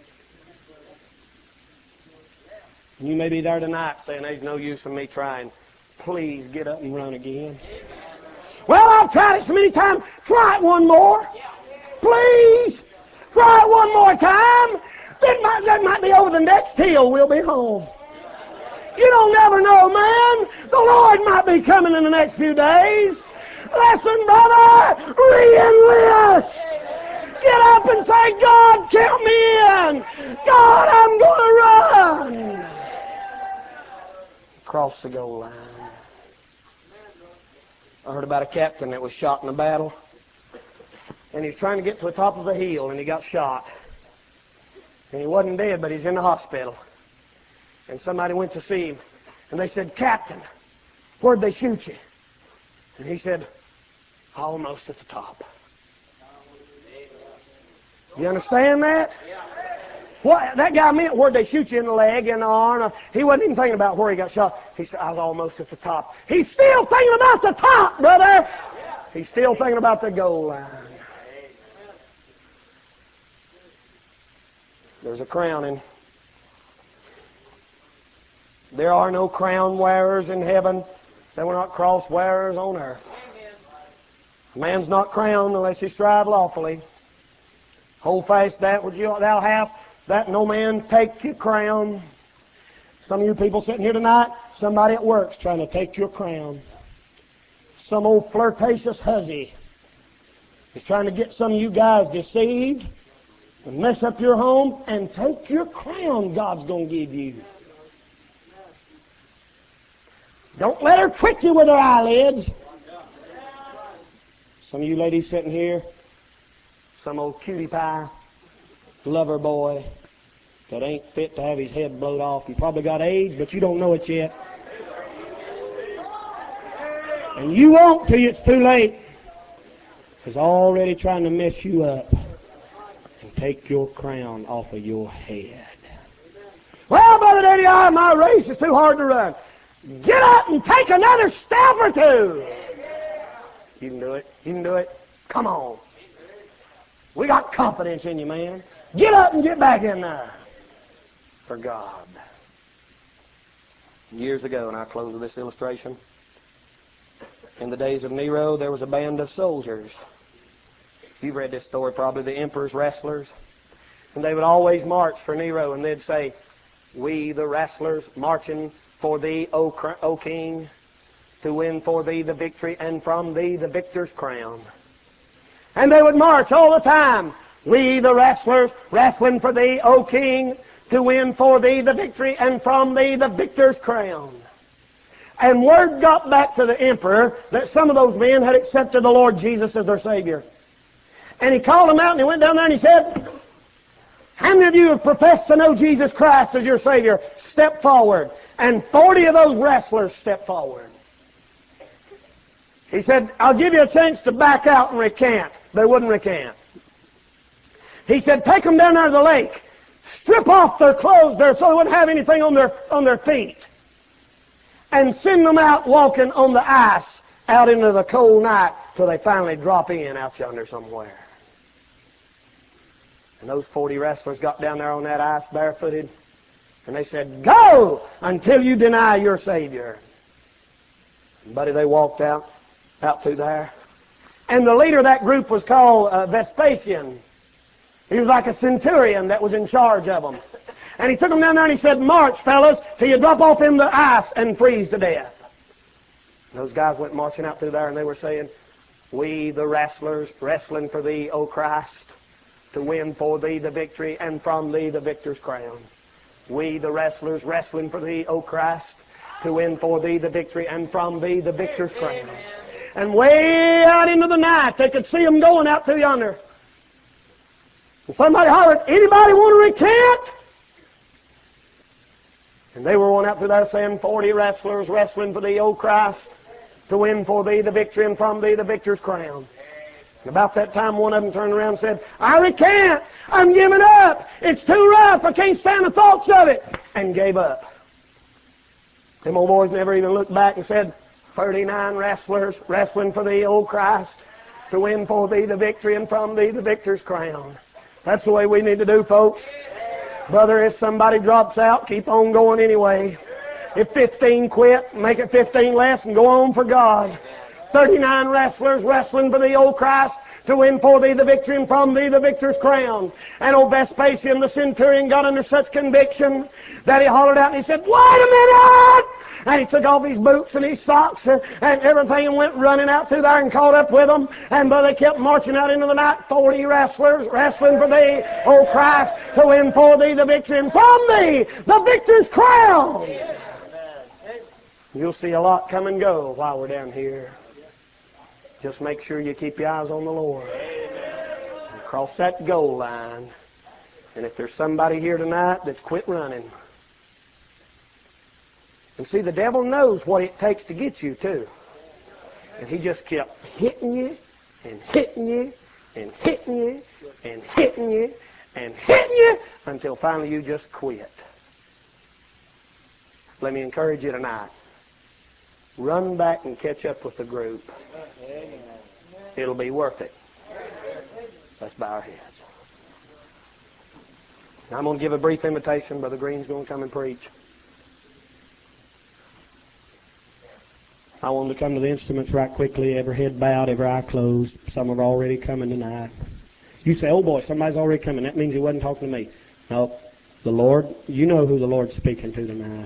You may be there tonight saying, there's no use in me trying. Please get up and run again. Well, I've tried it so many times. Try it one more. Please. Try it one more time. That might, that might be over the next hill. We'll be home. You don't never know, man. The Lord might be coming in the next few days. Listen, brother. Re-enlist. Get up and say, God, count me in. God, I'm going to run. Cross the goal line. I heard about a captain that was shot in a battle. And he was trying to get to the top of a hill and he got shot. And he wasn't dead, but he's in the hospital. And somebody went to see him. And they said, Captain, where'd they shoot you? And he said, almost at the top. You understand that? What that guy meant, where'd they shoot you, in the leg, in the arm? He wasn't even thinking about where he got shot. He said, I was almost at the top. He's still thinking about the top, brother. He's still thinking about the goal line. There's a crowning. There are no crown wearers in heaven. There were not cross wearers on earth. A man's not crowned unless he strive lawfully. Hold fast that which thou hast, that no man take your crown. Some of you people sitting here tonight, somebody at work's trying to take your crown. Some old flirtatious hussy is trying to get some of you guys deceived and mess up your home and take your crown God's going to give you. Don't let her trick you with her eyelids. Some of you ladies sitting here, some old cutie pie, lover boy that ain't fit to have his head blowed off. You probably got AIDS, but you don't know it yet. And you won't till it's too late. He's already trying to mess you up and take your crown off of your head. Well, Brother Daddy, I, my race is too hard to run. Get up and take another step or two. You can do it. You can do it. Come on. We got confidence in you, man. Get up and get back in there. For God. Years ago, and I close with this illustration, in the days of Nero, there was a band of soldiers. You've read this story probably, the emperor's wrestlers. And they would always march for Nero, and they'd say, "We, the wrestlers, marching for thee, O, o king, to win for thee the victory, and from thee the victor's crown." And they would march all the time. "We, the wrestlers, wrestling for thee, O king, to win for thee the victory, and from thee the victor's crown." And word got back to the emperor that some of those men had accepted the Lord Jesus as their Savior. And he called them out, and he went down there and he said, "How many of you have professed to know Jesus Christ as your Savior? Step forward." And forty of those wrestlers stepped forward. He said, "I'll give you a chance to back out and recant." They wouldn't recant. He said, "Take them down there to the lake. Strip off their clothes there so they wouldn't have anything on their, on their feet. And send them out walking on the ice out into the cold night till they finally drop in out yonder somewhere." And those forty wrestlers got down there on that ice barefooted, and they said, "Go until you deny your Savior." And buddy, they walked out, out through there. And the leader of that group was called uh, Vespasian. He was like a centurion that was in charge of them. And he took them down there and he said, "March, fellas, till you drop off in the ice and freeze to death." And those guys went marching out through there, and they were saying, "We, the wrestlers, wrestling for thee, O Christ, to win for thee the victory, and from thee the victor's crown. We, the wrestlers, wrestling for thee, O Christ, to win for thee the victory, and from thee the victor's crown." And way out into the night, they could see them going out through yonder. And somebody hollered, "Anybody want to recant?" And they were going out through there saying, forty wrestlers wrestling for thee, O Christ, to win for thee the victory, and from thee the victor's crown." And about that time, one of them turned around and said, "I recant. I'm giving up. It's too rough. I can't stand the thoughts of it." And gave up. Them old boys never even looked back and said, thirty-nine wrestlers wrestling for thee, O Christ, to win for thee the victory, and from thee the victor's crown. That's the way we need to do, folks. Brother, if somebody drops out, keep on going anyway. If fifteen quit, make it fifteen less and go on for God. thirty-nine wrestlers wrestling for thee, O Christ, to win for thee the victory, and from thee the victor's crown. And old Vespasian, the centurion, got under such conviction that he hollered out and he said, "Wait a minute!" And he took off his boots and his socks and, and everything and went running out through there and caught up with them. And but they kept marching out into the night, forty wrestlers wrestling for thee, O Christ, to win for thee the victory, and from thee the victor's crown. You'll see a lot come and go while we're down here. Just make sure you keep your eyes on the Lord. And cross that goal line. And if there's somebody here tonight that's quit running. And see, the devil knows what it takes to get you, too. And he just kept hitting you, and hitting you, and hitting you, and hitting you, and hitting you, until finally you just quit. Let me encourage you tonight. Run back and catch up with the group. It'll be worth it. Let's bow our heads. Now I'm going to give a brief invitation. Brother Green's going to come and preach. I want to come to the instruments right quickly. Every head bowed, every eye closed. Some are already coming tonight. You say, "Oh boy, somebody's already coming." That means he wasn't talking to me. No, the Lord, you know who the Lord's speaking to tonight.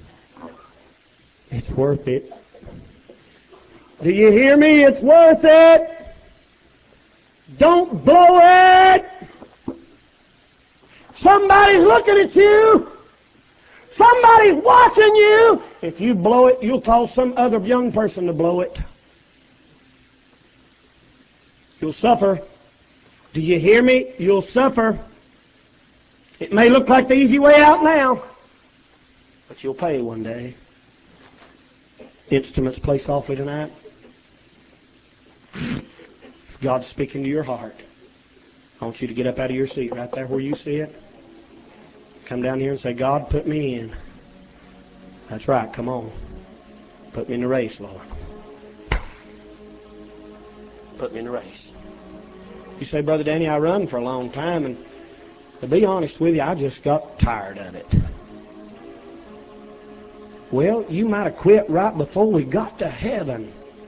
It's worth it. Do you hear me? It's worth it. Don't blow it. Somebody's looking at you. Somebody's watching you. If you blow it, you'll cause some other young person to blow it. You'll suffer. Do you hear me? You'll suffer. It may look like the easy way out now, but you'll pay one day. Instruments, play softly tonight. If God's speaking to your heart, I want you to get up out of your seat right there where you see it. Come down here and say, God, put me in. That's right, come on. Put me in the race, Lord. Put me in the race. You say, Brother Danny, I run for a long time, and to be honest with you, I just got tired of it. Well, you might have quit right before we got to heaven.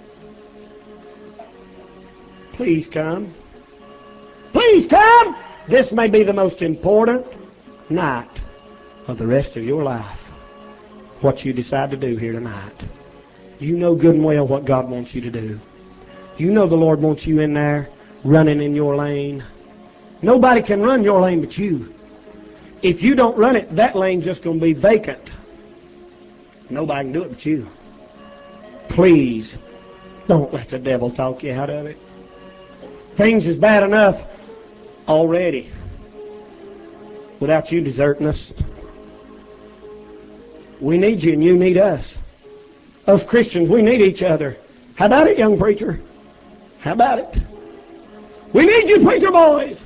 Please come. Please come. This may be the most important night of the rest of your life. What you decide to do here tonight. You know good and well what God wants you to do. You know the Lord wants you in there running in your lane. Nobody can run your lane but you. If you don't run it, that lane's just going to be vacant. Nobody can do it but you. Please, don't let the devil talk you out of it. Things is bad enough already without you deserting us. We need you and you need us. Us Christians, we need each other. How about it, young preacher? How about it? We need you, preacher boys.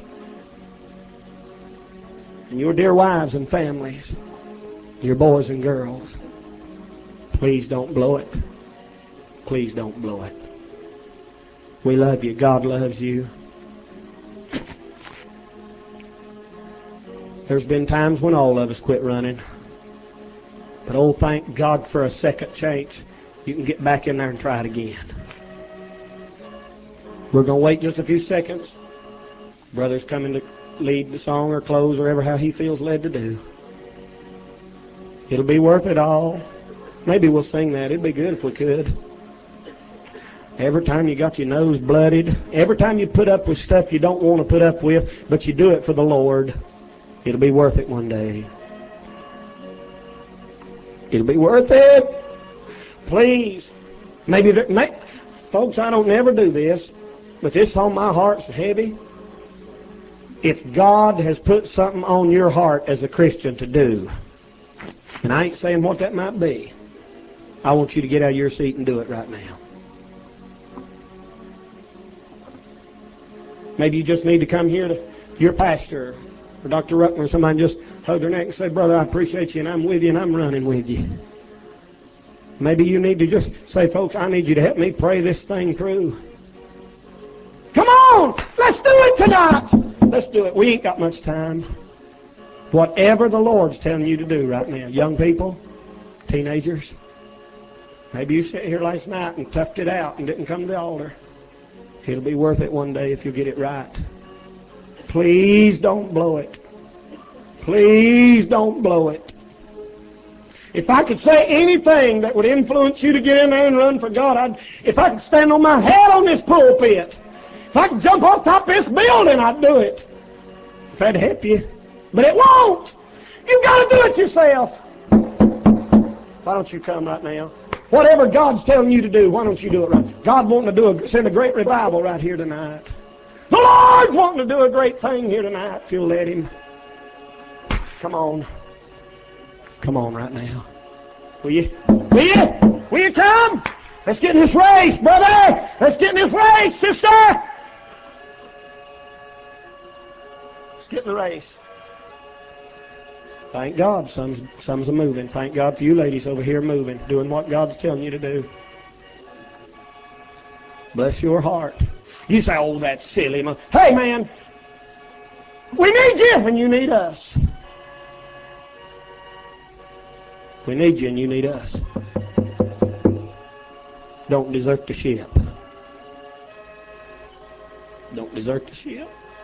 And your dear wives and families. Your boys and girls. Please don't blow it. Please don't blow it. We love you. God loves you. There's been times when all of us quit running. But oh, thank God for a second chance. You can get back in there and try it again. We're going to wait just a few seconds. Brother's coming to lead the song or close or whatever how he feels led to do. It'll be worth it all. Maybe we'll sing that. It'd be good if we could. Every time you got your nose blooded, every time you put up with stuff you don't want to put up with, but you do it for the Lord, it'll be worth it one day. It'll be worth it. Please. Maybe, there, may, folks, I don't never do this, but this on my heart's heavy. If God has put something on your heart as a Christian to do, and I ain't saying what that might be, I want you to get out of your seat and do it right now. Maybe you just need to come here to your pastor or Doctor Ruckman or somebody, just hug their neck and say, Brother, I appreciate you and I'm with you and I'm running with you. Maybe you need to just say, folks, I need you to help me pray this thing through. Come on! Let's do it tonight! Let's do it. We ain't got much time. Whatever the Lord's telling you to do right now. Young people, teenagers, maybe you sat here last night and toughed it out and didn't come to the altar. It'll be worth it one day if you get it right. Please don't blow it. Please don't blow it. If I could say anything that would influence you to get in there and run for God, I'd, if I could stand on my head on this pulpit, if I could jump off top of this building, I'd do it. If that'd help you. But it won't. You've got to do it yourself. Why don't you come right now? Whatever God's telling you to do, why don't you do it right? God wanting to do a, send a great revival right here tonight. The Lord's wanting to do a great thing here tonight if you'll let Him. Come on. Come on right now. Will you? Will you? Will you come? Let's get in this race, brother. Let's get in this race, sister. Let's get in the race. Thank God some's, some's a moving. Thank God for you ladies over here moving, doing what God's telling you to do. Bless your heart. You say, oh, that's silly. Hey, man, we need you and you need us. We need you and you need us. Don't desert the ship. Don't desert the ship.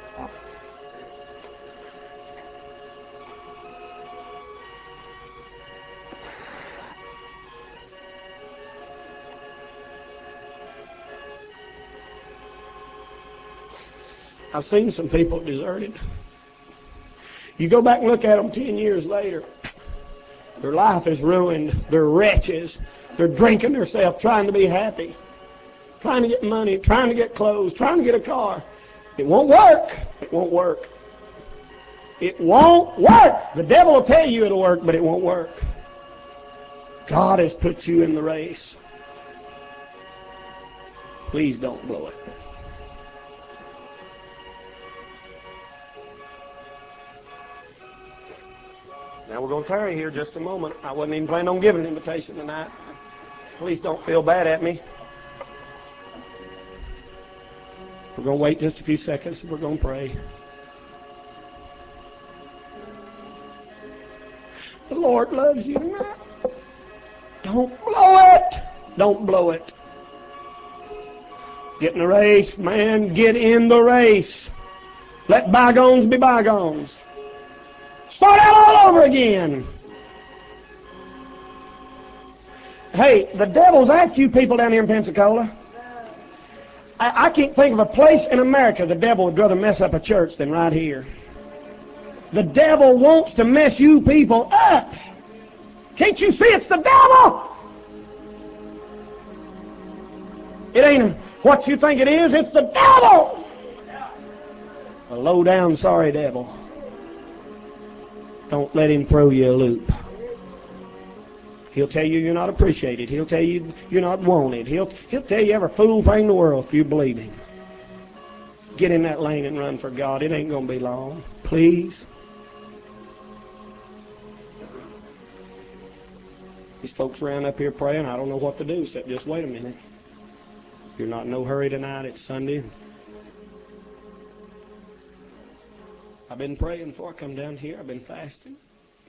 I've seen some people deserted. You go back and look at them ten years later. Their life is ruined. They're wretches. They're drinking themselves, trying to be happy. trying to get money, trying to get clothes, trying to get a car. It won't work. It won't work. It won't work. The devil will tell you it'll work, but it won't work. God has put you in the race. Please don't blow it. Now we're going to tarry here just a moment. I wasn't even planning on giving an invitation tonight. Please don't feel bad at me. We're going to wait just a few seconds and we're going to pray. The Lord loves you tonight. Don't blow it. Don't blow it. Get in the race, man. Get in the race. Let bygones be bygones. Start out all over again. Hey, the devil's after you people down here in Pensacola. I, I can't think of a place in America the devil would rather mess up a church than right here. The devil wants to mess you people up. Can't you see it's the devil? It ain't what you think it is, it's the devil. A low-down, sorry devil. Don't let him throw you a loop. He'll tell you you're not appreciated. He'll tell you you're not wanted. He'll, he'll tell you every fool thing in the world if you believe him. Get in that lane and run for God. It ain't going to be long. Please. These folks around up here praying. I don't know what to do except just wait a minute. You're not in no hurry tonight. It's Sunday. I've been praying before I come down here. I've been fasting.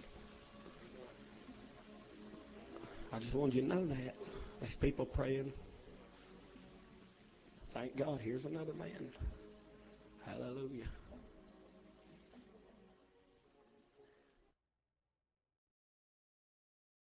I just wanted you to know that. There's people praying. Thank God, here's another man. Hallelujah.